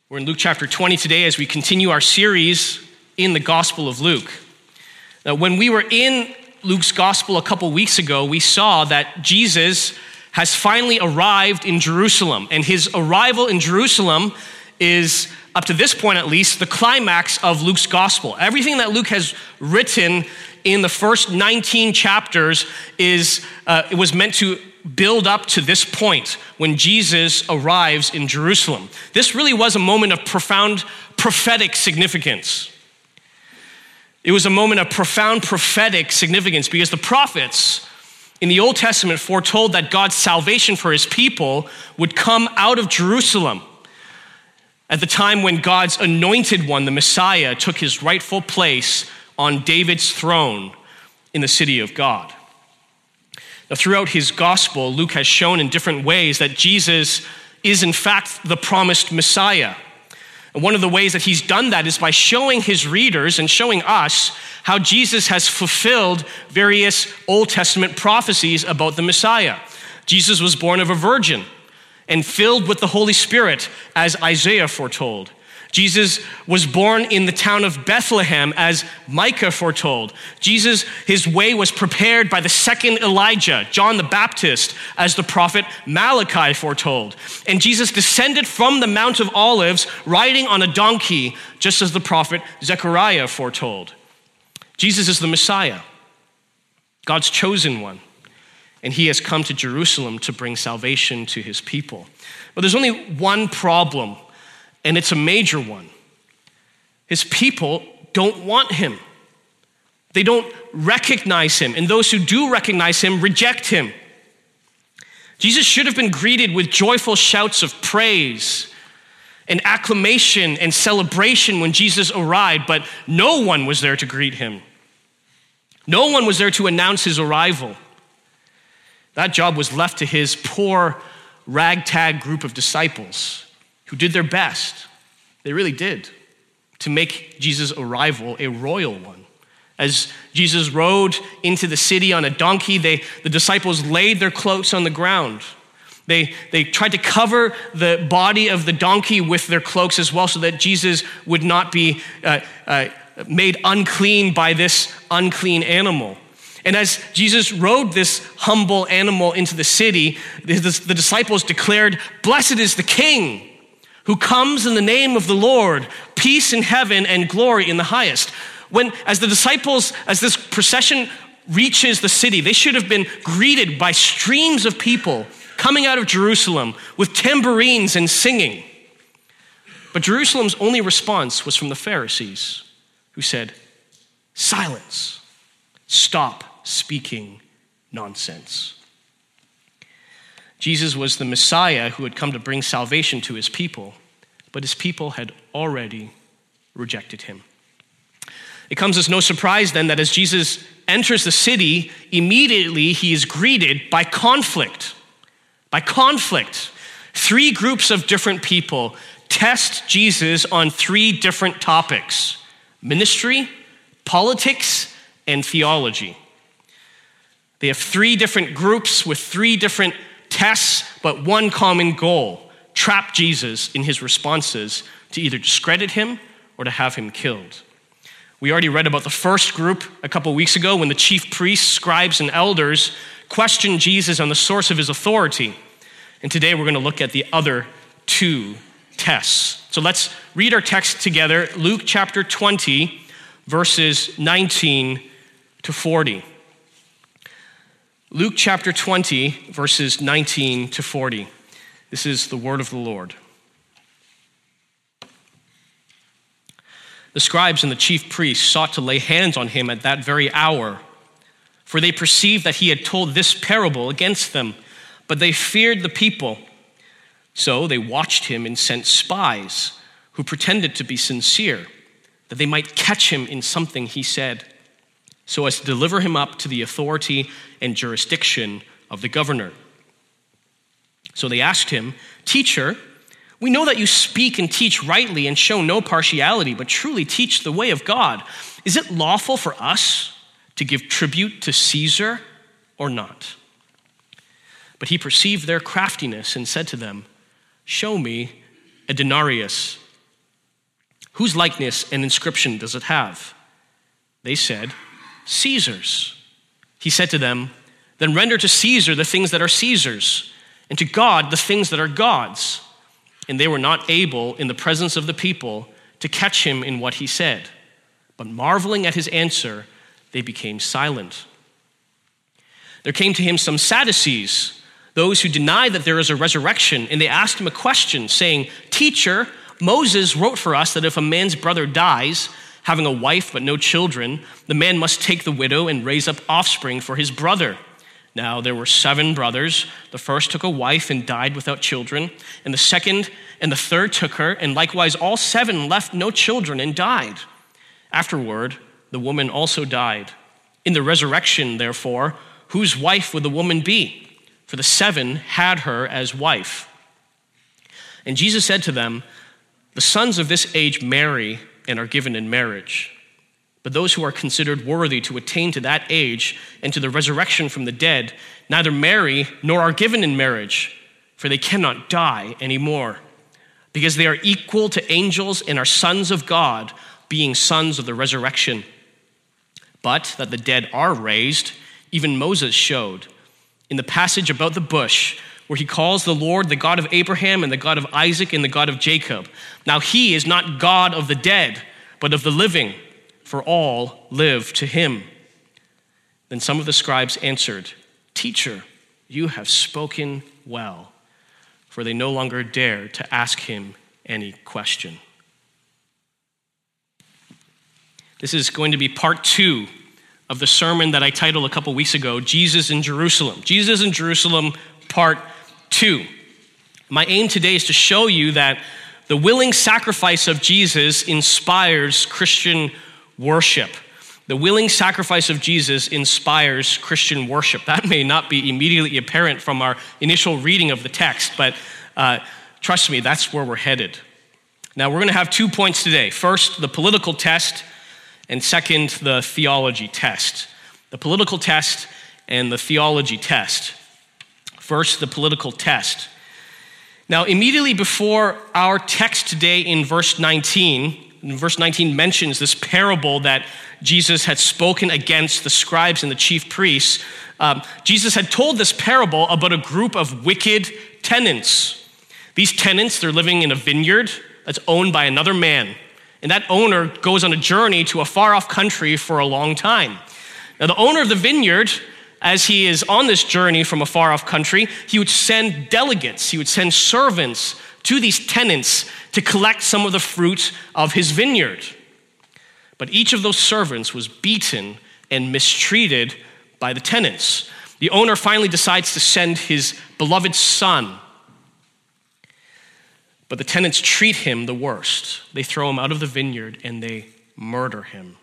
We're in Luke chapter 20 today as we continue our series in the Gospel of Luke. Now, when we were in Luke's Gospel a couple weeks ago, we saw that Jesus has finally arrived in Jerusalem, and his arrival in Jerusalem is, up to this point at least, the climax of Luke's Gospel. Everything that Luke has written in the first 19 chapters it was meant to build up to this point when Jesus arrives in Jerusalem. This really was a moment of profound prophetic significance. It was a moment of profound prophetic significance because the prophets in the Old Testament foretold that God's salvation for his people would come out of Jerusalem at the time when God's anointed one, the Messiah, took his rightful place on David's throne in the city of God. Now, throughout his gospel, Luke has shown in different ways that Jesus is in fact the promised Messiah. And one of the ways that he's done that is by showing his readers and showing us how Jesus has fulfilled various Old Testament prophecies about the Messiah. Jesus was born of a virgin and filled with the Holy Spirit, as Isaiah foretold. Jesus was born in the town of Bethlehem, as Micah foretold. Jesus, his way was prepared by the second Elijah, John the Baptist, as the prophet Malachi foretold. And Jesus descended from the Mount of Olives riding on a donkey, just as the prophet Zechariah foretold. Jesus is the Messiah, God's chosen one, and he has come to Jerusalem to bring salvation to his people. But there's only one problem, and it's a major one. His people don't want him. They don't recognize him, and those who do recognize him reject him. Jesus should have been greeted with joyful shouts of praise and acclamation and celebration when Jesus arrived, but no one was there to greet him. No one was there to announce his arrival. That job was left to his poor ragtag group of disciples who did their best. They really did, to make Jesus' arrival a royal one. As Jesus rode into the city on a donkey, the disciples laid their cloaks on the ground. They tried to cover the body of the donkey with their cloaks as well so that Jesus would not be made unclean by this unclean animal. And as Jesus rode this humble animal into the city, the disciples declared, "Blessed is the King who comes in the name of the Lord, peace in heaven and glory in the highest." As this procession reaches the city, they should have been greeted by streams of people coming out of Jerusalem with tambourines and singing. But Jerusalem's only response was from the Pharisees, who said, "Silence, stop speaking nonsense." Jesus was the Messiah who had come to bring salvation to his people, but his people had already rejected him. It comes as no surprise then that as Jesus enters the city, immediately he is greeted by conflict. By conflict. 3 groups of different people test Jesus on 3 different topics: ministry, politics, and theology. They have 3 different groups with 3 different tests, but one common goal: trap Jesus in his responses to either discredit him or to have him killed. We already read about the first group a couple weeks ago when the chief priests, scribes, and elders questioned Jesus on the source of his authority. And today we're going to look at the other 2 tests. So let's read our text together, Luke chapter 20, verses 19 to 40. Luke chapter 20, verses 19 to 40. This is the word of the Lord. The scribes and the chief priests sought to lay hands on him at that very hour, for they perceived that he had told this parable against them, but they feared the people. So they watched him and sent spies who pretended to be sincere, that they might catch him in something he said, so as to deliver him up to the authority and jurisdiction of the governor. So they asked him, "Teacher, we know that you speak and teach rightly and show no partiality, but truly teach the way of God. Is it lawful for us to give tribute to Caesar or not?" But he perceived their craftiness and said to them, "Show me a denarius Whose likeness and inscription does it have?" They said, "Caesar's." He said to them, "Then render to Caesar the things that are Caesar's, and to God the things that are God's." And they were not able, in the presence of the people, to catch him in what he said. But marveling at his answer, they became silent. There came to him some Sadducees, those who deny that there is a resurrection, and they asked him a question, saying, "Teacher, Moses wrote for us that if a man's brother dies, having a wife but no children, the man must take the widow and raise up offspring for his brother. Now there were 7 brothers. The first took a wife and died without children, and the second and the third took her, and likewise all 7 left no children and died. Afterward, the woman also died. In the resurrection, therefore, whose wife would the woman be? For the 7 had her as wife." And Jesus said to them, "The sons of this age marry and are given in marriage. But those who are considered worthy to attain to that age and to the resurrection from the dead neither marry nor are given in marriage, for they cannot die anymore, because they are equal to angels and are sons of God, being sons of the resurrection. But that the dead are raised, even Moses showed in the passage about the bush, where he calls the Lord the God of Abraham and the God of Isaac and the God of Jacob. Now he is not God of the dead, but of the living, for all live to him." Then some of the scribes answered, "Teacher, you have spoken well," for they no longer dared to ask him any question. This is going to be part 2 of the sermon that I titled a couple weeks ago, Jesus in Jerusalem. Jesus in Jerusalem, part 2. My aim today is to show you that the willing sacrifice of Jesus inspires Christian worship. The willing sacrifice of Jesus inspires Christian worship. That may not be immediately apparent from our initial reading of the text, but trust me, that's where we're headed. Now, we're going to have 2 points today. First, the political test, and second, the theology test. The political test and the theology test. First, the political test. Now, immediately before our text today in verse 19 mentions this parable that Jesus had spoken against the scribes and the chief priests. Jesus had told this parable about a group of wicked tenants. These tenants, they're living in a vineyard that's owned by another man. And that owner goes on a journey to a far-off country for a long time. Now, the owner of the vineyard, as he is on this journey from a far-off country, he would send delegates, he would send servants to these tenants to collect some of the fruit of his vineyard. But each of those servants was beaten and mistreated by the tenants. The owner finally decides to send his beloved son. But the tenants treat him the worst. They throw him out of the vineyard and they murder him.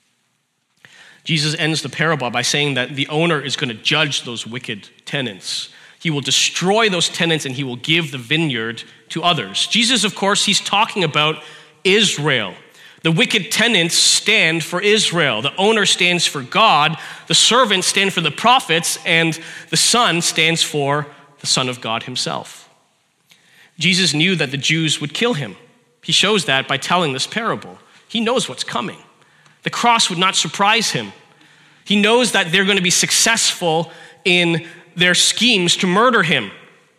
Jesus ends the parable by saying that the owner is going to judge those wicked tenants. He will destroy those tenants and he will give the vineyard to others. Jesus, of course, he's talking about Israel. The wicked tenants stand for Israel. The owner stands for God. The servants stand for the prophets, and the son stands for the Son of God himself. Jesus knew that the Jews would kill him. He shows that by telling this parable. He knows what's coming. The cross would not surprise him. He knows that they're going to be successful in their schemes to murder him.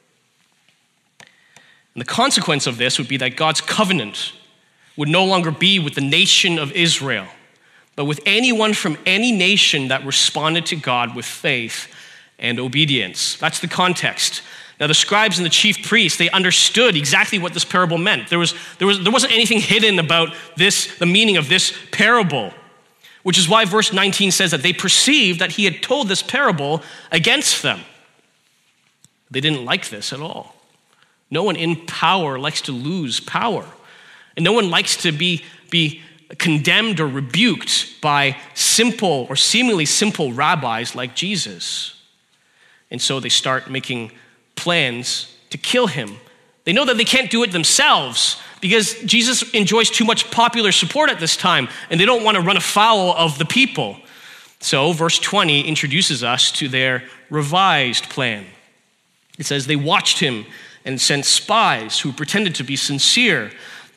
And the consequence of this would be that God's covenant would no longer be with the nation of Israel, but with anyone from any nation that responded to God with faith and obedience. That's the context. Now, the scribes and the chief priests, they understood exactly what this parable meant. There wasn't anything hidden about this, the meaning of this parable, which is why verse 19 says that they perceived that he had told this parable against them. They didn't like this at all. No one in power likes to lose power. And no one likes to be condemned or rebuked by simple or seemingly simple rabbis like Jesus. And so they start making plans to kill him. They know that they can't do it themselves because Jesus enjoys too much popular support at this time, and they don't want to run afoul of the people. So verse 20 introduces us to their revised plan. It says, they watched him and sent spies who pretended to be sincere,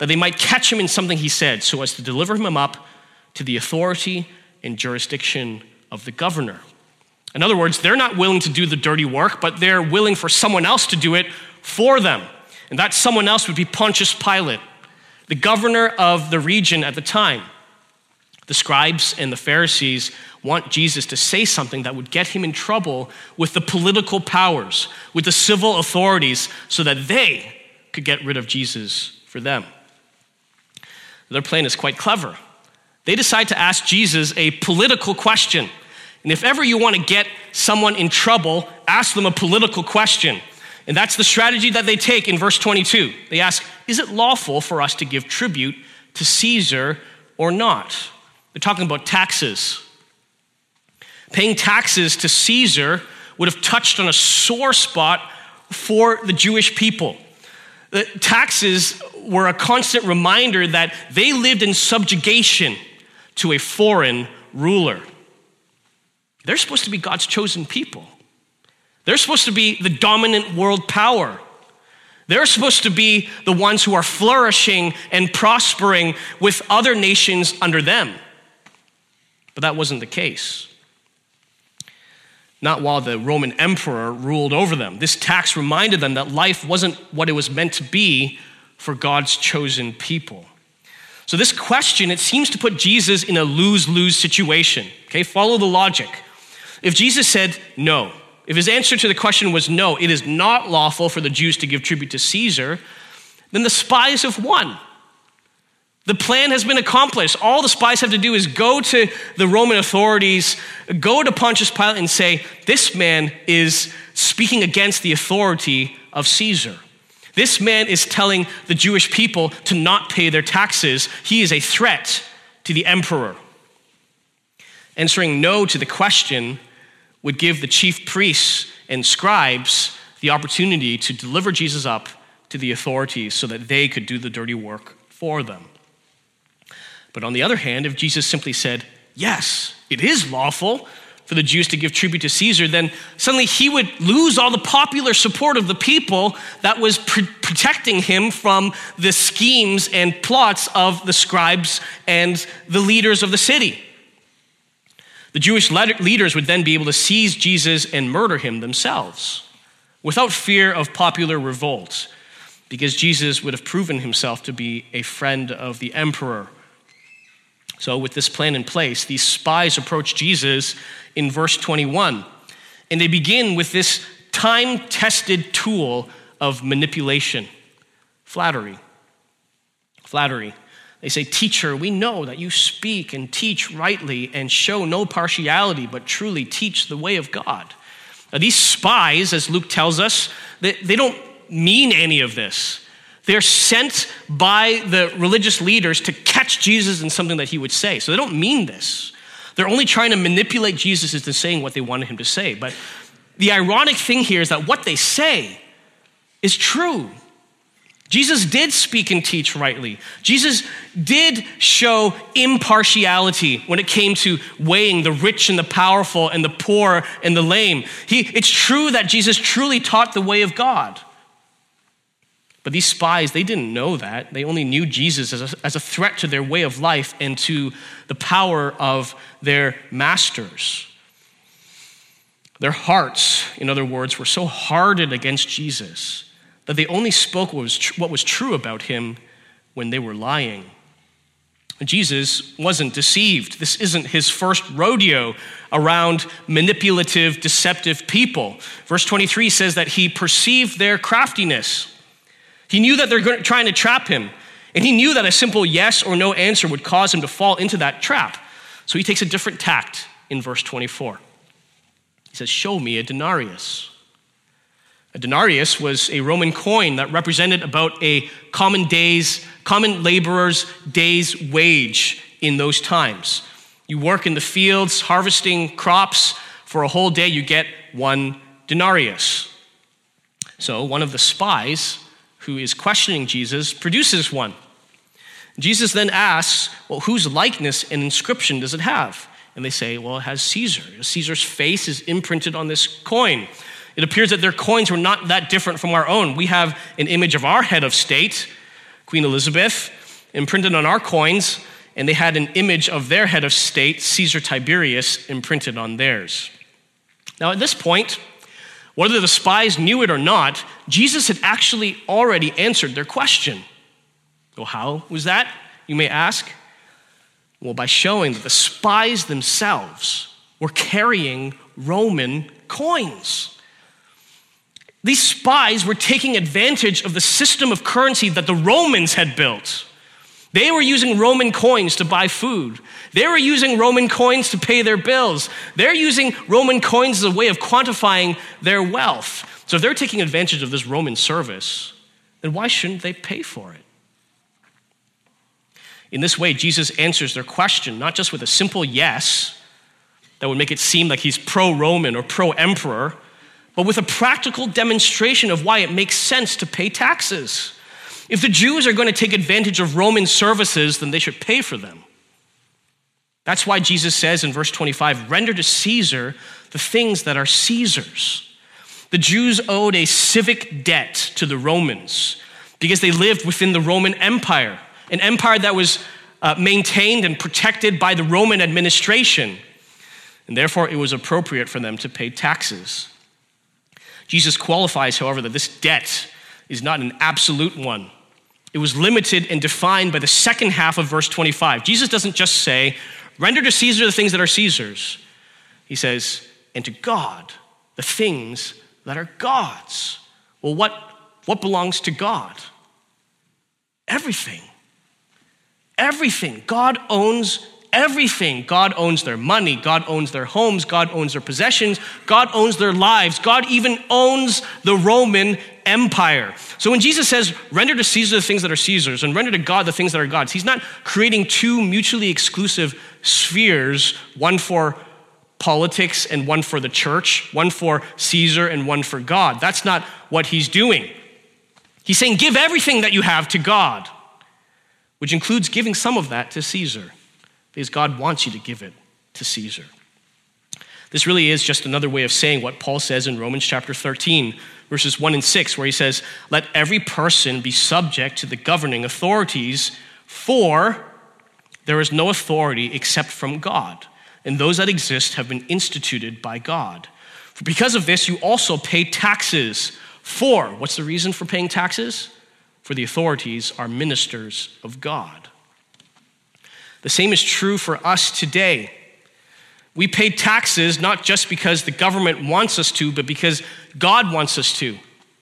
that they might catch him in something he said, so as to deliver him up to the authority and jurisdiction of the governor. In other words, they're not willing to do the dirty work, but they're willing for someone else to do it for them. And that someone else would be Pontius Pilate, the governor of the region at the time. The scribes and the Pharisees want Jesus to say something that would get him in trouble with the political powers, with the civil authorities, so that they could get rid of Jesus for them. Their plan is quite clever. They decide to ask Jesus a political question. And if ever you want to get someone in trouble, ask them a political question. And that's the strategy that they take in verse 22. They ask, is it lawful for us to give tribute to Caesar or not? They're talking about taxes. Paying taxes to Caesar would have touched on a sore spot for the Jewish people. The taxes were a constant reminder that they lived in subjugation to a foreign ruler. They're supposed to be God's chosen people. They're supposed to be the dominant world power. They're supposed to be the ones who are flourishing and prospering with other nations under them. But that wasn't the case. Not while the Roman emperor ruled over them. This tax reminded them that life wasn't what it was meant to be for God's chosen people. So this question, it seems to put Jesus in a lose-lose situation. Okay, follow the logic. If Jesus said no, if his answer to the question was no, it is not lawful for the Jews to give tribute to Caesar, then the spies have won. The plan has been accomplished. All the spies have to do is go to the Roman authorities, go to Pontius Pilate and say, this man is speaking against the authority of Caesar. This man is telling the Jewish people to not pay their taxes. He is a threat to the emperor. Answering no to the question would give the chief priests and scribes the opportunity to deliver Jesus up to the authorities so that they could do the dirty work for them. But on the other hand, if Jesus simply said, yes, it is lawful for the Jews to give tribute to Caesar, then suddenly he would lose all the popular support of the people that was protecting him from the schemes and plots of the scribes and the leaders of the city. The Jewish leaders would then be able to seize Jesus and murder him themselves without fear of popular revolt, because Jesus would have proven himself to be a friend of the emperor. So with this plan in place, these spies approach Jesus in verse 21, and they begin with this time-tested tool of manipulation, flattery. Flattery. They say, teacher, we know that you speak and teach rightly and show no partiality, but truly teach the way of God. Now, these spies, as Luke tells us, they don't mean any of this. They're sent by the religious leaders to catch Jesus in something that he would say. So they don't mean this. They're only trying to manipulate Jesus into saying what they wanted him to say. But the ironic thing here is that what they say is true. Jesus did speak and teach rightly. Jesus did show impartiality when it came to weighing the rich and the powerful and the poor and the lame. It's true that Jesus truly taught the way of God. But these spies, they didn't know that. They only knew Jesus as a threat to their way of life and to the power of their masters. Their hearts, in other words, were so hardened against Jesus that they only spoke what was true about him when they were lying. Jesus wasn't deceived. This isn't his first rodeo around manipulative, deceptive people. Verse 23 says that he perceived their craftiness. He knew that they're trying to trap him, and he knew that a simple yes or no answer would cause him to fall into that trap. So he takes a different tact in verse 24. He says, show me a denarius. A denarius was a Roman coin that represented about a common laborer's day's wage in those times. You work in the fields, harvesting crops for a whole day, you get 1 denarius. So one of the spies who is questioning Jesus produces one. Jesus then asks, well, whose likeness and inscription does it have? And they say, well, it has Caesar. Caesar's face is imprinted on this coin. It appears that their coins were not that different from our own. We have an image of our head of state, Queen Elizabeth, imprinted on our coins, and they had an image of their head of state, Caesar Tiberius, imprinted on theirs. Now at this point, whether the spies knew it or not, Jesus had actually already answered their question. Well, how was that, you may ask? Well, by showing that the spies themselves were carrying Roman coins. These spies were taking advantage of the system of currency that the Romans had built. They were using Roman coins to buy food. They were using Roman coins to pay their bills. They're using Roman coins as a way of quantifying their wealth. So if they're taking advantage of this Roman service, then why shouldn't they pay for it? In this way, Jesus answers their question, not just with a simple yes that would make it seem like he's pro-Roman or pro-emperor, but with a practical demonstration of why it makes sense to pay taxes. If the Jews are going to take advantage of Roman services, then they should pay for them. That's why Jesus says in verse 25, render to Caesar the things that are Caesar's. The Jews owed a civic debt to the Romans because they lived within the Roman Empire, an empire that was maintained and protected by the Roman administration. And therefore, it was appropriate for them to pay taxes. Jesus qualifies, however, that this debt is not an absolute one. It was limited and defined by the second half of verse 25. Jesus doesn't just say, render to Caesar the things that are Caesar's. He says, and to God, the things that are God's. Well, what belongs to God? Everything. Everything. God owns everything. God owns their money. God owns their homes. God owns their possessions. God owns their lives. God even owns the Roman Empire. So when Jesus says, render to Caesar the things that are Caesar's and render to God the things that are God's, he's not creating two mutually exclusive spheres, one for politics and one for the church, one for Caesar and one for God. That's not what he's doing. He's saying, give everything that you have to God, which includes giving some of that to Caesar, because God wants you to give it to Caesar. This really is just another way of saying what Paul says in Romans chapter 13, verses 1 and 6, where he says, let every person be subject to the governing authorities, for there is no authority except from God, and those that exist have been instituted by God. For because of this, you also pay taxes. For, what's the reason for paying taxes? For the authorities are ministers of God. The same is true for us today. We pay taxes not just because the government wants us to, but because God wants us to.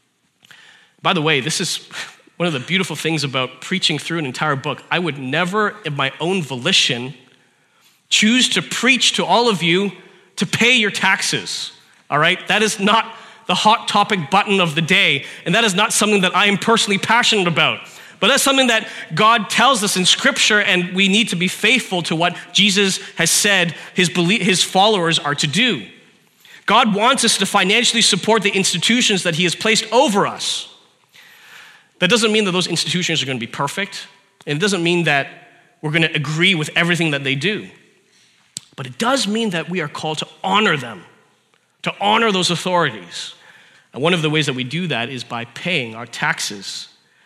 By the way, this is one of the beautiful things about preaching through an entire book. I would never, of my own volition, choose to preach to all of you to pay your taxes, all right? That is not the hot topic button of the day, and that is not something that I am personally passionate about. But that's something that God tells us in Scripture, and we need to be faithful to what Jesus has said his followers are to do. God wants us to financially support the institutions that he has placed over us. That doesn't mean that those institutions are going to be perfect, and it doesn't mean that we're going to agree with everything that they do. But it does mean that we are called to honor them, to honor those authorities. And one of the ways that we do that is by paying our taxes.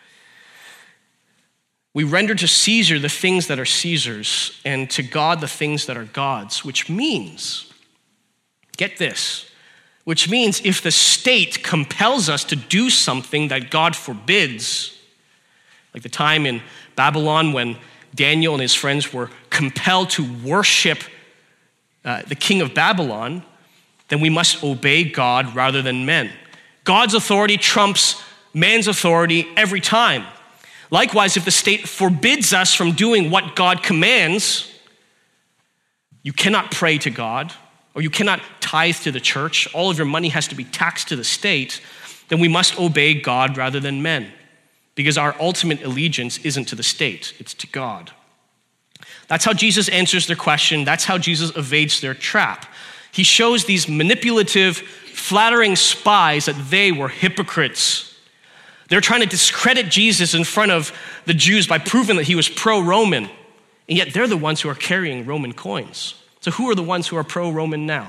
We render to Caesar the things that are Caesar's, and to God the things that are God's, which means, get this, which means if the state compels us to do something that God forbids, like the time in Babylon when Daniel and his friends were compelled to worship the king of Babylon, then we must obey God rather than men. God's authority trumps man's authority every time. Likewise, if the state forbids us from doing what God commands, you cannot pray to God, or you cannot tithe to the church, all of your money has to be taxed to the state, then we must obey God rather than men, because our ultimate allegiance isn't to the state, it's to God. That's how Jesus answers their question. That's how Jesus evades their trap. He shows these manipulative, flattering spies that they were hypocrites. They're trying to discredit Jesus in front of the Jews by proving that he was pro-Roman. And yet they're the ones who are carrying Roman coins. So who are the ones who are pro-Roman now?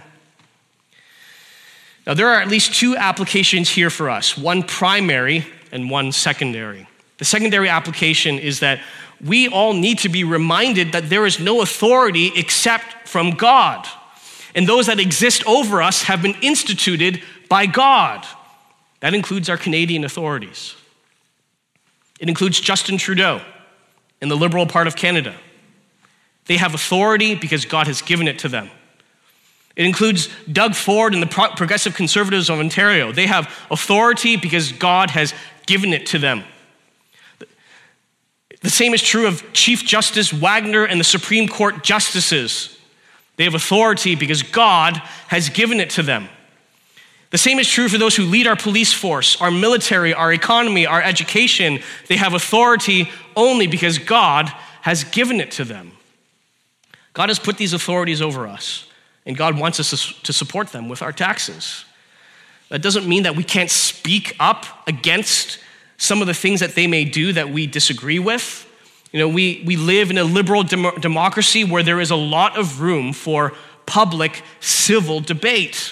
Now there are at least two applications here for us, one primary and one secondary. The secondary application is that we all need to be reminded that there is no authority except from God. And those that exist over us have been instituted by God. That includes our Canadian authorities. It includes Justin Trudeau in the Liberal part of Canada. They have authority because God has given it to them. It includes Doug Ford and the Progressive Conservatives of Ontario. They have authority because God has given it to them. The same is true of Chief Justice Wagner and the Supreme Court justices. They have authority because God has given it to them. The same is true for those who lead our police force, our military, our economy, our education. They have authority only because God has given it to them. God has put these authorities over us, and God wants us to support them with our taxes. That doesn't mean that we can't speak up against some of the things that they may do that we disagree with. You know, we live in a liberal democracy where there is a lot of room for public civil debate.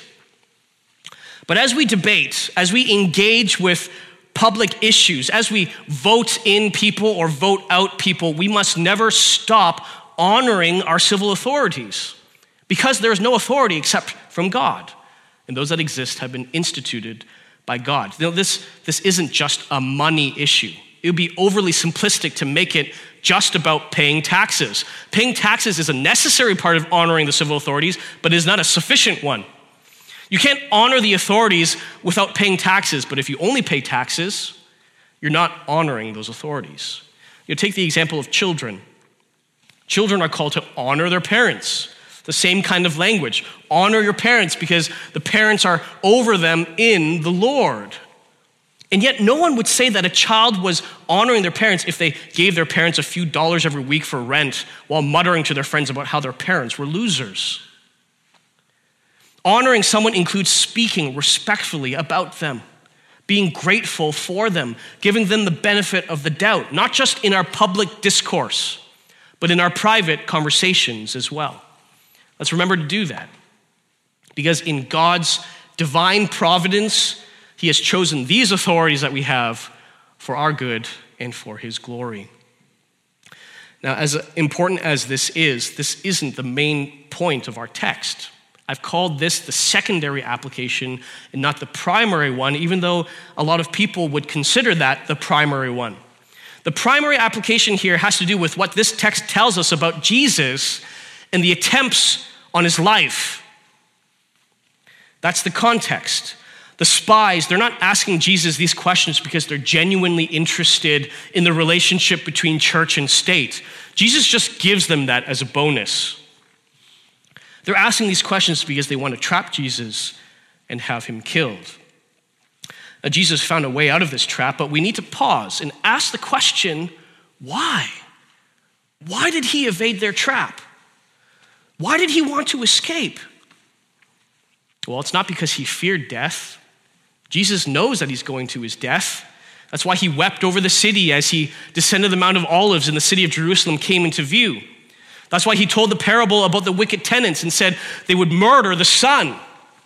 But as we debate, as we engage with public issues, as we vote in people or vote out people, we must never stop honoring our civil authorities because there is no authority except from God. And those that exist have been instituted by God. You know, this isn't just a money issue. It would be overly simplistic to make it just about paying taxes. Paying taxes is a necessary part of honoring the civil authorities, but is not a sufficient one. You can't honor the authorities without paying taxes, but if you only pay taxes, you're not honoring those authorities. You take the example of children. Children are called to honor their parents. The same kind of language. Honor your parents because the parents are over them in the Lord. And yet no one would say that a child was honoring their parents if they gave their parents a few dollars every week for rent while muttering to their friends about how their parents were losers. Honoring someone includes speaking respectfully about them, being grateful for them, giving them the benefit of the doubt, not just in our public discourse, but in our private conversations as well. Let's remember to do that. Because in God's divine providence, he has chosen these authorities that we have for our good and for his glory. Now, as important as this isn't the main point of our text. I've called this the secondary application and not the primary one, even though a lot of people would consider that the primary one. The primary application here has to do with what this text tells us about Jesus and the attempts on his life. That's the context. The spies, they're not asking Jesus these questions because they're genuinely interested in the relationship between church and state. Jesus just gives them that as a bonus. They're asking these questions because they want to trap Jesus and have him killed. Now, Jesus found a way out of this trap, but we need to pause and ask the question, why? Why did he evade their trap? Why did he want to escape? Well, it's not because he feared death. Jesus knows that he's going to his death. That's why he wept over the city as he descended the Mount of Olives and the city of Jerusalem came into view. That's why he told the parable about the wicked tenants and said they would murder the son.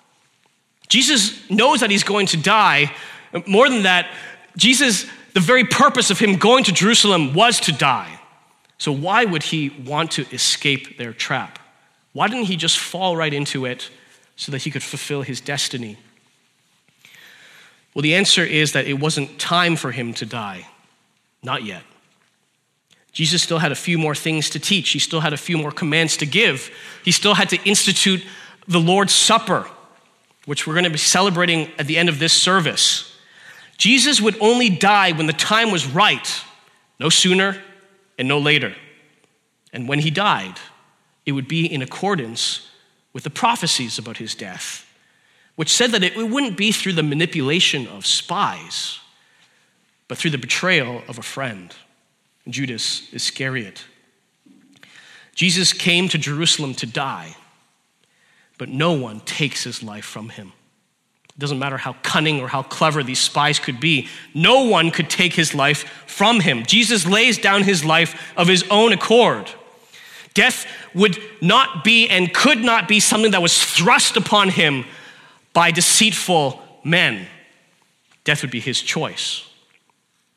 Jesus knows that he's going to die. More than that, Jesus, the very purpose of him going to Jerusalem was to die. So why would he want to escape their trap? Why didn't he just fall right into it so that he could fulfill his destiny? Well, the answer is that it wasn't time for him to die. Not yet. Jesus still had a few more things to teach. He still had a few more commands to give. He still had to institute the Lord's Supper, which we're going to be celebrating at the end of this service. Jesus would only die when the time was right, no sooner and no later. And when he died, it would be in accordance with the prophecies about his death, which said that it wouldn't be through the manipulation of spies, but through the betrayal of a friend, Judas Iscariot. Jesus came to Jerusalem to die, but no one takes his life from him. It doesn't matter how cunning or how clever these spies could be. No one could take his life from him. Jesus lays down his life of his own accord. Death would not be and could not be something that was thrust upon him by deceitful men. Death would be his choice.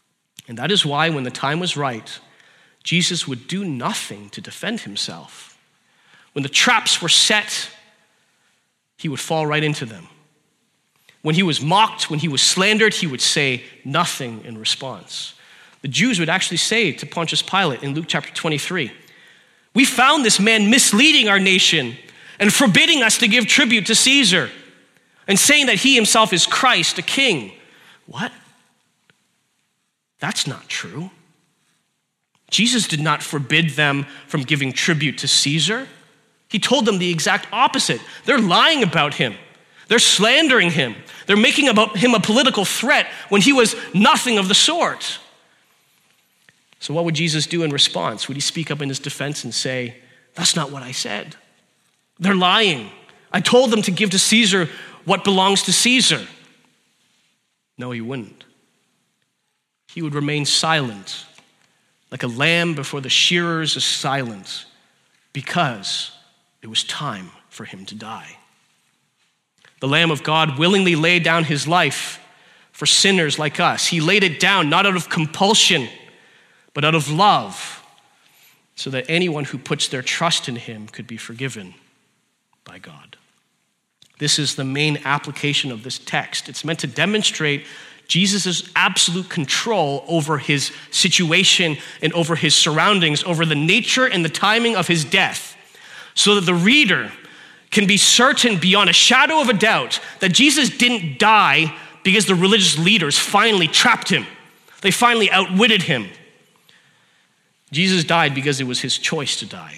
And that is why when the time was right, Jesus would do nothing to defend himself. When the traps were set, he would fall right into them. When he was mocked, when he was slandered, he would say nothing in response. The Jews would actually say to Pontius Pilate in Luke chapter 23, "We found this man misleading our nation and forbidding us to give tribute to Caesar and saying that he himself is Christ, a king." What? That's not true. Jesus did not forbid them from giving tribute to Caesar. He told them the exact opposite. They're lying about him. They're slandering him. They're making about him a political threat when he was nothing of the sort. So what would Jesus do in response? Would he speak up in his defense and say, "That's not what I said. They're lying. I told them to give to Caesar what belongs to Caesar"? No, he wouldn't. He would remain silent, like a lamb before the shearers is silent, because it was time for him to die. The Lamb of God willingly laid down his life for sinners like us. He laid it down not out of compulsion, but out of love, so that anyone who puts their trust in him could be forgiven by God. This is the main application of this text. It's meant to demonstrate Jesus' absolute control over his situation and over his surroundings, over the nature and the timing of his death, so that the reader can be certain beyond a shadow of a doubt that Jesus didn't die because the religious leaders finally trapped him. They finally outwitted him. Jesus died because it was his choice to die.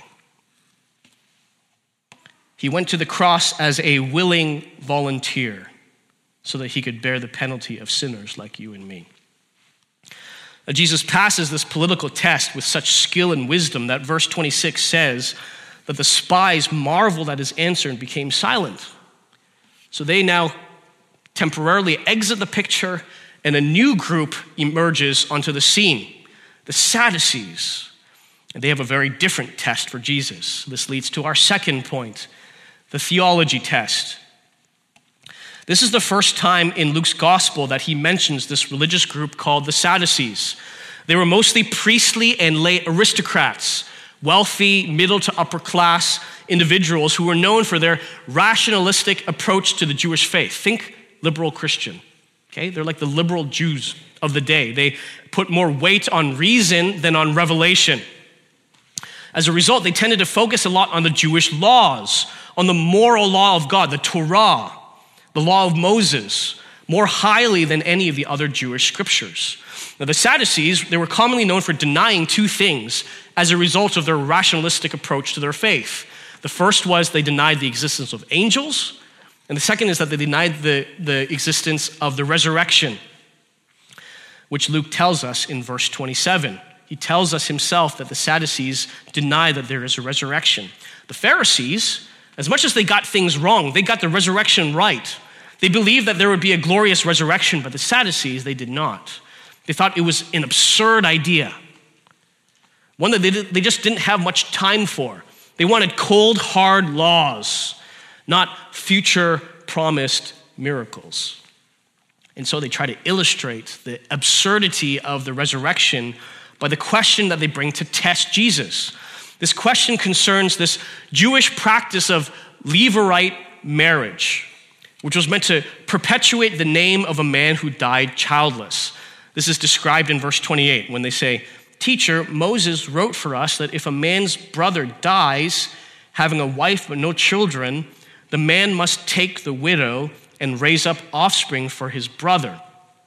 He went to the cross as a willing volunteer so that he could bear the penalty of sinners like you and me. Now, Jesus passes this political test with such skill and wisdom that verse 26 says that the spies marveled at his answer and became silent. So they now temporarily exit the picture, and a new group emerges onto the scene, the Sadducees. And they have a very different test for Jesus. This leads to our second point, the theology test. This is the first time in Luke's gospel that he mentions this religious group called the Sadducees. They were mostly priestly and lay aristocrats, wealthy, middle to upper class individuals who were known for their rationalistic approach to the Jewish faith. Think liberal Christian, okay? They're like the liberal Jews of the day. They put more weight on reason than on revelation. As a result, they tended to focus a lot on the Jewish laws, on the moral law of God, the Torah, the law of Moses, more highly than any of the other Jewish scriptures. Now, the Sadducees, they were commonly known for denying two things as a result of their rationalistic approach to their faith. The first was they denied the existence of angels, and the second is that they denied the existence of the resurrection, which Luke tells us in verse 27. He tells us himself that the Sadducees deny that there is a resurrection. The Pharisees, as much as they got things wrong, they got the resurrection right. They believed that there would be a glorious resurrection, but the Sadducees, they did not. They thought it was an absurd idea, one that they just didn't have much time for. They wanted cold, hard laws, not future promised miracles. And so they try to illustrate the absurdity of the resurrection by the question that they bring to test Jesus. This question concerns this Jewish practice of Levirate marriage, which was meant to perpetuate the name of a man who died childless. This is described in verse 28 when they say, "Teacher, Moses wrote for us that if a man's brother dies, having a wife but no children, the man must take the widow and raise up offspring for his brother."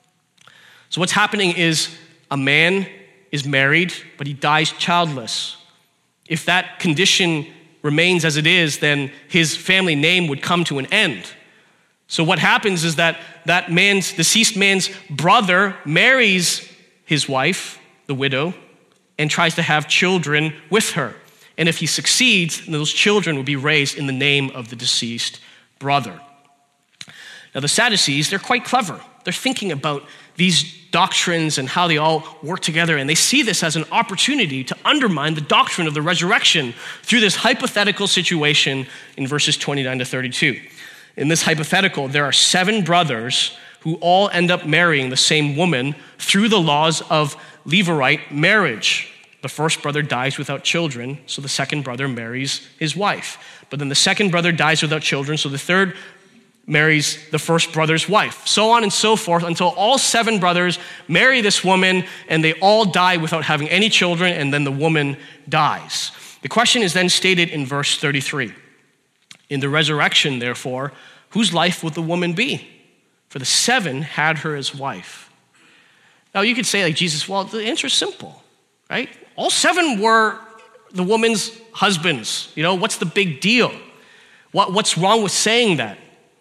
So what's happening is a man is married, but he dies childless. If that condition remains as it is, then his family name would come to an end. So what happens is that deceased man's brother marries his wife, the widow, and tries to have children with her. And if he succeeds, those children will be raised in the name of the deceased brother. Now the Sadducees, they're quite clever. They're thinking about these doctrines and how they all work together, and they see this as an opportunity to undermine the doctrine of the resurrection through this hypothetical situation in verses 29 to 32. In this hypothetical, there are 7 brothers who who all end up marrying the same woman through the laws of Levirate marriage. The first brother dies without children, so the second brother marries his wife. But then the second brother dies without children, so the third marries the first brother's wife. So on and so forth until all 7 brothers marry this woman and they all die without having any children, and then the woman dies. The question is then stated in verse 33. In the resurrection, therefore, whose life would the woman be? For the 7 had her as wife. Now you could say like Jesus, well, the answer is simple, right? All 7 were the woman's husbands. What's the big deal? What's wrong with saying that?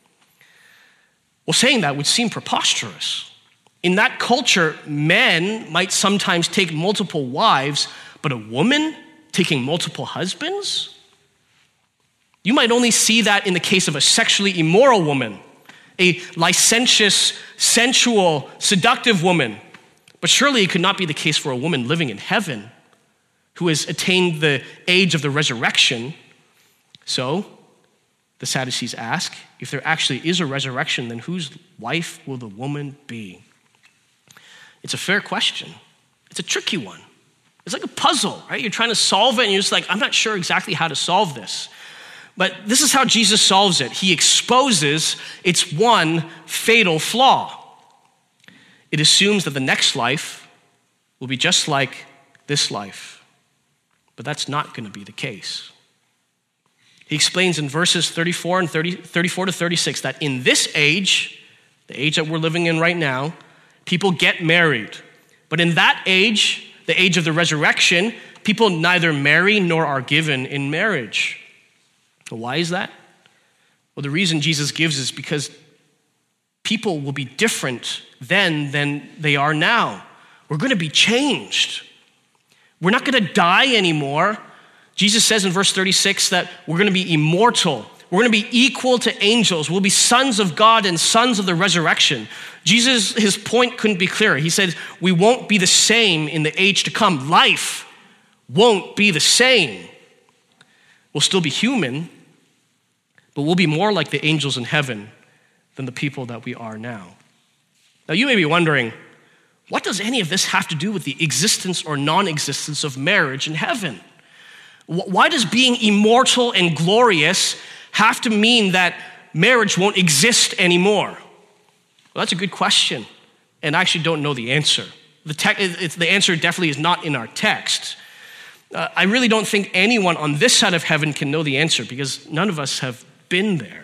Well, saying that would seem preposterous. In that culture, men might sometimes take multiple wives, but a woman taking multiple husbands? You might only see that in the case of a sexually immoral woman, a licentious, sensual, seductive woman. But surely it could not be the case for a woman living in heaven who has attained the age of the resurrection. So, the Sadducees ask, if there actually is a resurrection, then whose wife will the woman be? It's a fair question. It's a tricky one. It's like a puzzle, right? You're trying to solve it and you're just like, I'm not sure exactly how to solve this. But this is how Jesus solves it. He exposes its one fatal flaw. It assumes that the next life will be just like this life. But that's not going to be the case. He explains in verses 34 to 36 that in this age, the age that we're living in right now, people get married. But in that age, the age of the resurrection, people neither marry nor are given in marriage. Why is that? Well, the reason Jesus gives is because people will be different then than they are now. We're going to be changed. We're not going to die anymore. Jesus says in verse 36 that we're going to be immortal. We're going to be equal to angels. We'll be sons of God and sons of the resurrection. Jesus, his point couldn't be clearer. He said, we won't be the same in the age to come. Life won't be the same. We'll still be human, but we'll be more like the angels in heaven than the people that we are now. Now you may be wondering, what does any of this have to do with the existence or non-existence of marriage in heaven? Why does being immortal and glorious have to mean that marriage won't exist anymore? Well, that's a good question, and I actually don't know the answer. The answer definitely is not in our text. I really don't think anyone on this side of heaven can know the answer because none of us have been there.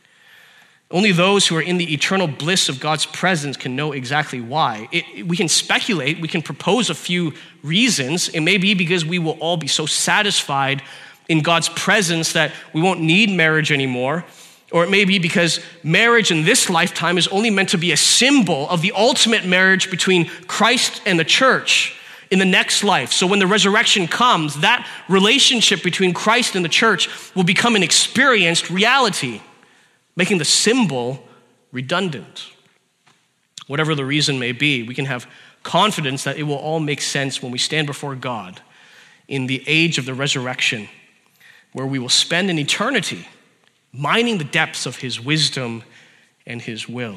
Only those who are in the eternal bliss of God's presence can know exactly why. We can speculate, we can propose a few reasons. It may be because we will all be so satisfied in God's presence that we won't need marriage anymore. Or it may be because marriage in this lifetime is only meant to be a symbol of the ultimate marriage between Christ and the church in the next life. So when the resurrection comes, that relationship between Christ and the church will become an experienced reality, making the symbol redundant. Whatever the reason may be, we can have confidence that it will all make sense when we stand before God in the age of the resurrection, where we will spend an eternity mining the depths of his wisdom and his will.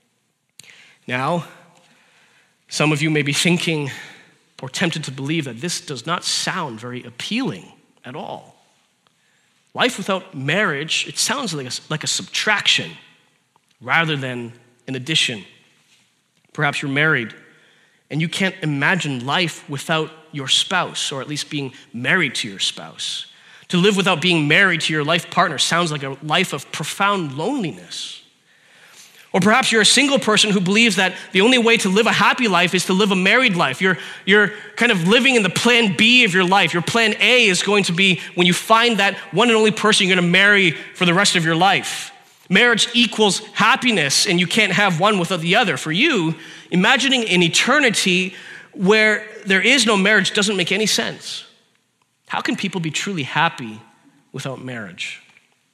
Now, some of you may be thinking or tempted to believe that this does not sound very appealing at all. Life without marriage, it sounds like a subtraction rather than an addition. Perhaps you're married and you can't imagine life without your spouse, or at least being married to your spouse. To live without being married to your life partner sounds like a life of profound loneliness. Or perhaps you're a single person who believes that the only way to live a happy life is to live a married life. You're kind of living in the plan B of your life. Your plan A is going to be when you find that one and only person you're going to marry for the rest of your life. Marriage equals happiness, and you can't have one without the other. For you, imagining an eternity where there is no marriage doesn't make any sense. How can people be truly happy without marriage?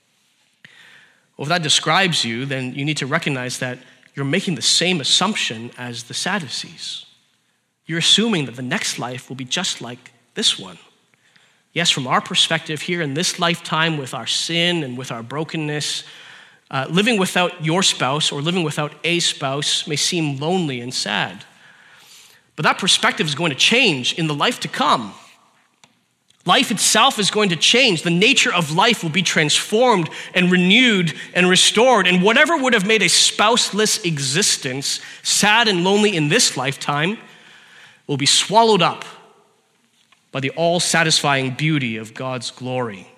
Well, if that describes you, then you need to recognize that you're making the same assumption as the Sadducees. You're assuming that the next life will be just like this one. Yes, from our perspective here in this lifetime with our sin and with our brokenness, Living without your spouse or living without a spouse may seem lonely and sad. But that perspective is going to change in the life to come. Life itself is going to change. The nature of life will be transformed and renewed and restored. And whatever would have made a spouseless existence sad and lonely in this lifetime will be swallowed up by the all-satisfying beauty of God's glory.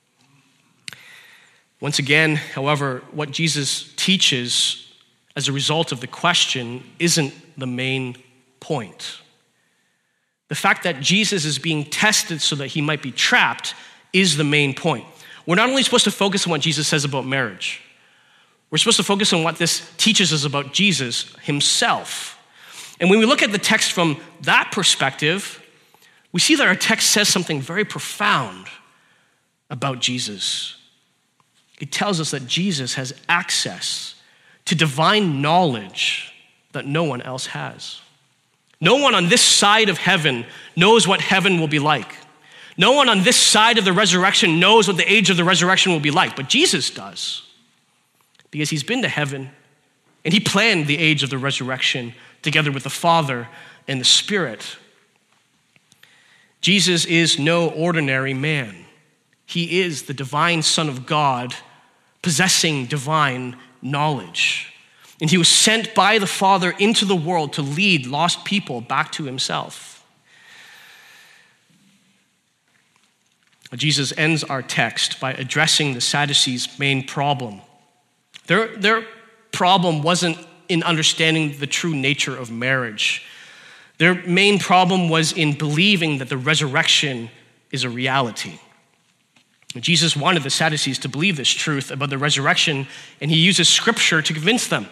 Once again, however, what Jesus teaches as a result of the question isn't the main point. The fact that Jesus is being tested so that he might be trapped is the main point. We're not only supposed to focus on what Jesus says about marriage, we're supposed to focus on what this teaches us about Jesus himself. And when we look at the text from that perspective, we see that our text says something very profound about Jesus. It tells us that Jesus has access to divine knowledge that no one else has. No one on this side of heaven knows what heaven will be like. No one on this side of the resurrection knows what the age of the resurrection will be like, but Jesus does, because he's been to heaven and he planned the age of the resurrection together with the Father and the Spirit. Jesus is no ordinary man. He is the divine Son of God, possessing divine knowledge. And he was sent by the Father into the world to lead lost people back to himself. Jesus ends our text by addressing the Sadducees' main problem. Their problem wasn't in understanding the true nature of marriage. Their main problem was in believing that the resurrection is a reality. Jesus wanted the Sadducees to believe this truth about the resurrection, and he uses scripture to convince them.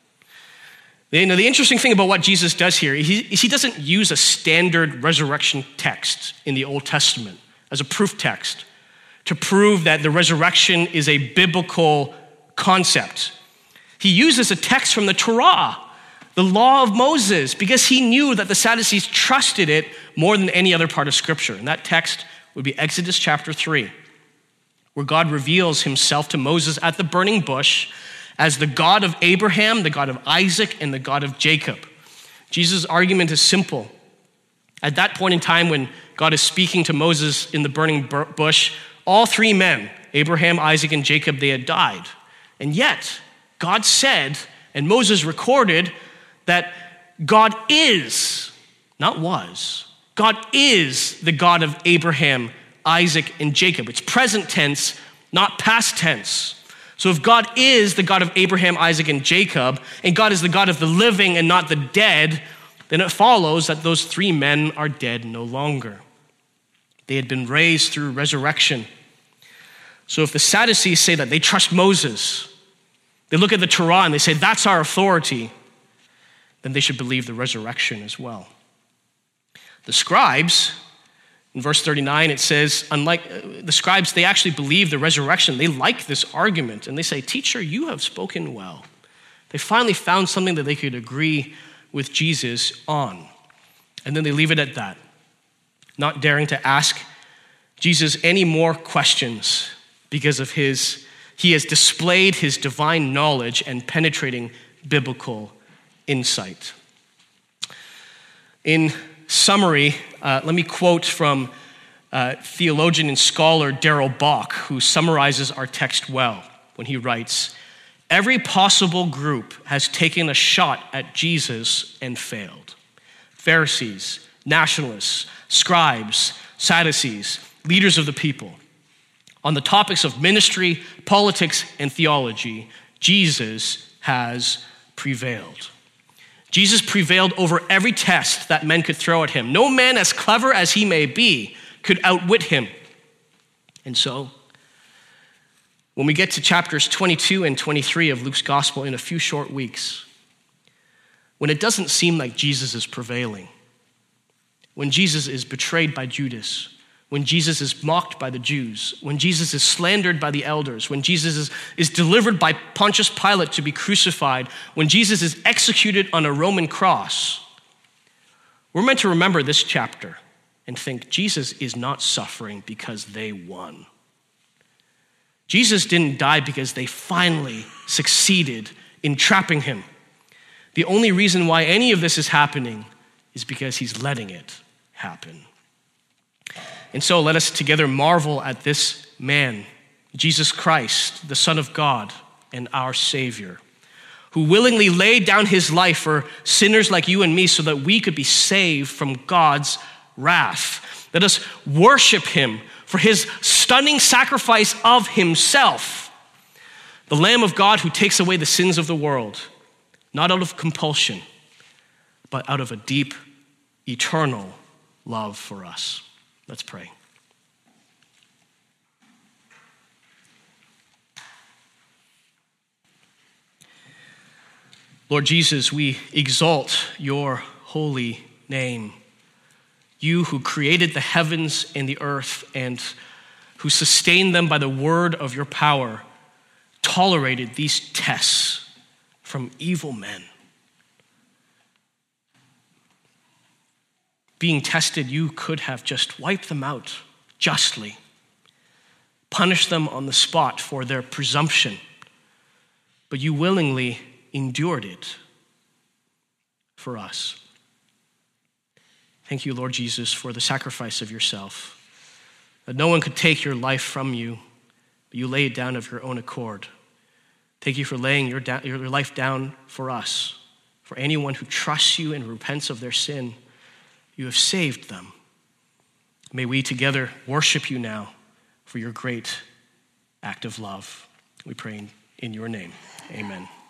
You know, the interesting thing about what Jesus does here is he doesn't use a standard resurrection text in the Old Testament as a proof text to prove that the resurrection is a biblical concept. He uses a text from the Torah, the law of Moses, because he knew that the Sadducees trusted it more than any other part of Scripture. And that text would be Exodus chapter 3, where God reveals himself to Moses at the burning bush as the God of Abraham, the God of Isaac, and the God of Jacob. Jesus' argument is simple. At that point in time when God is speaking to Moses in the burning bush, all three men, Abraham, Isaac, and Jacob, they had died. And yet, God said, and Moses recorded, that God is, not was, God is the God of Abraham, Isaac, and Jacob. It's present tense, not past tense. So if God is the God of Abraham, Isaac, and Jacob, and God is the God of the living and not the dead, then it follows that those three men are dead no longer. They had been raised through resurrection. So if the Sadducees say that they trust Moses, they look at the Torah and they say, that's our authority, then they should believe the resurrection as well. The scribes, in verse 39, it says, unlike the scribes, they actually believe the resurrection. They like this argument, and they say, teacher, you have spoken well. They finally found something that they could agree with Jesus on. And then they leave it at that, not daring to ask Jesus any more questions because of he has displayed his divine knowledge and penetrating biblical insight. In summary, let me quote from theologian and scholar Darrell Bock, who summarizes our text well when he writes, every possible group has taken a shot at Jesus and failed. Pharisees, nationalists, scribes, Sadducees, leaders of the people. On the topics of ministry, politics, and theology, Jesus has prevailed. Jesus prevailed over every test that men could throw at him. No man, as clever as he may be, could outwit him. And so, when we get to chapters 22 and 23 of Luke's gospel in a few short weeks, when it doesn't seem like Jesus is prevailing, when Jesus is betrayed by Judas, when Jesus is mocked by the Jews, when Jesus is slandered by the elders, when Jesus is delivered by Pontius Pilate to be crucified, when Jesus is executed on a Roman cross, we're meant to remember this chapter and think Jesus is not suffering because they won. Jesus didn't die because they finally succeeded in trapping him. The only reason why any of this is happening is because he's letting it happen. And so let us together marvel at this man, Jesus Christ, the Son of God and our Savior, who willingly laid down his life for sinners like you and me so that we could be saved from God's wrath. Let us worship him for his stunning sacrifice of himself, the Lamb of God who takes away the sins of the world, not out of compulsion, but out of a deep, eternal love for us. Let's pray. Lord Jesus, we exalt your holy name. You who created the heavens and the earth and who sustained them by the word of your power, tolerated these tests from evil men. Being tested, you could have just wiped them out justly, punished them on the spot for their presumption, but you willingly endured it for us. Thank you, Lord Jesus, for the sacrifice of yourself, that no one could take your life from you, but you lay it down of your own accord. Thank you for laying your life down for us. For anyone who trusts you and repents of their sin, you have saved them. May we together worship you now for your great act of love. We pray in your name. Amen.